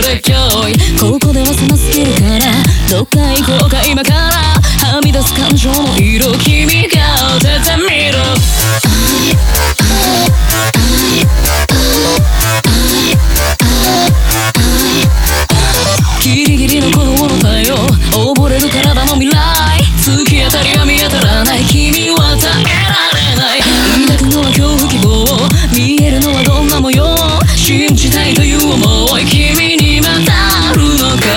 で今日ここでは済ませるからどっか行こうか今からはみ出す感情の色君が当ててみるギリギリの鼓動の太陽溺れる体の未来突き当たりは見当たらない君は耐えられない抱くのは恐怖希望見えるのはどんな模様信じたいという想い君にまたあるのか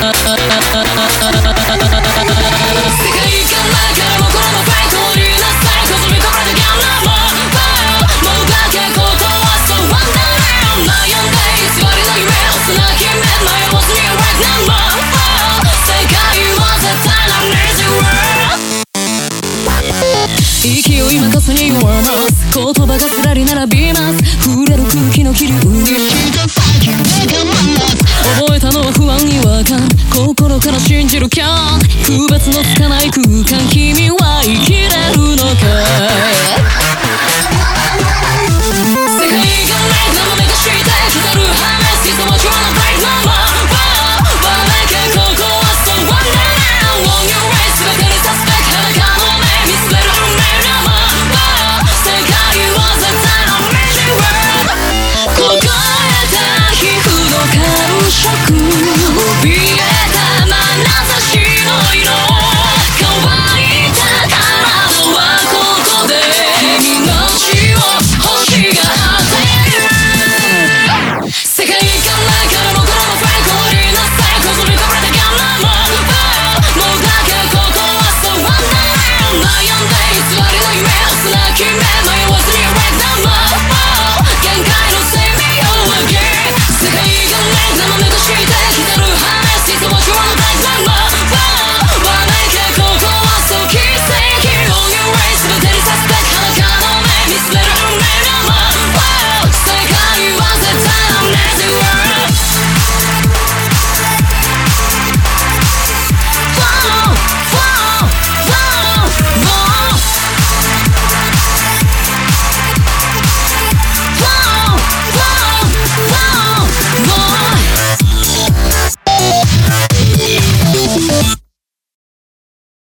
世界からからもこのファイトを取りなさいこそびこれでギャンナーもうだけことはそうワンダー悩んで偽りの夢をつなぎ目迷わずに right now 世界は絶対な Lazy World 勢い任せに弱ます言葉がずらり並びます触れる空気の気流に覚えたのは不安違和感心から信じるキャン区別のつかない空間君は生きる